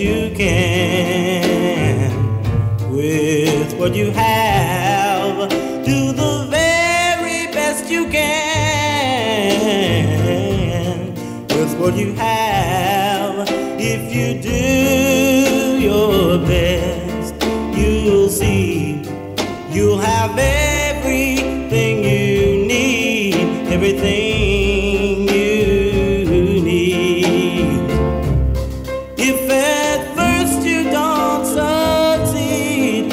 you can with what you have. Do the very best you can with what you have. If you do your best, you'll see you'll have everything you need, everything you need. If at first you don't succeed,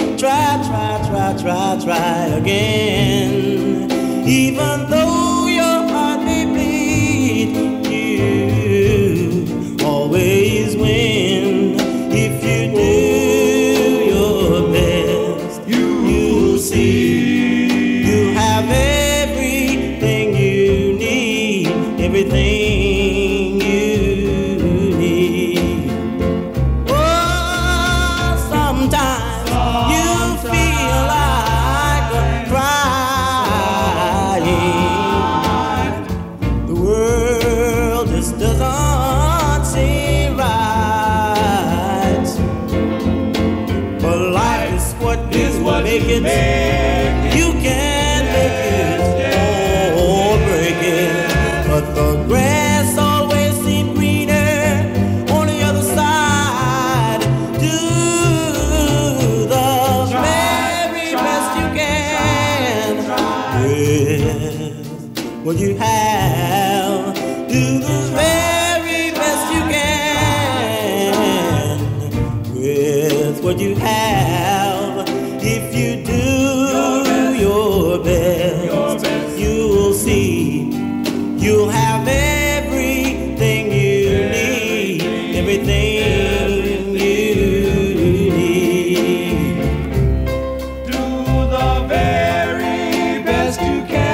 try again. Even though your heart may bleed, you always win. If you do your best, you'll see you have everything you need, everything you need. Oh, sometimes you feel like crying. The world just doesn't seem right. But life is what make it. You can make it or break it. But the grass always seems greener on the other side. Do the very best you can with what you have. Do the very best you can with what you have. If you do your best, you'll see you'll have everything you need, everything you need. Do the very best you can.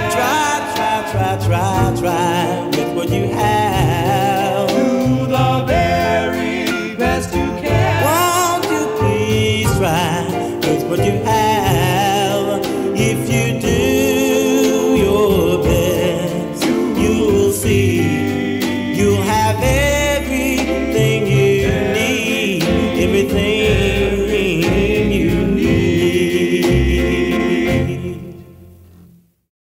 Try with what you have. Do the very best you can. Won't you please try with what you have? If you do your best, you'll see you'll have it.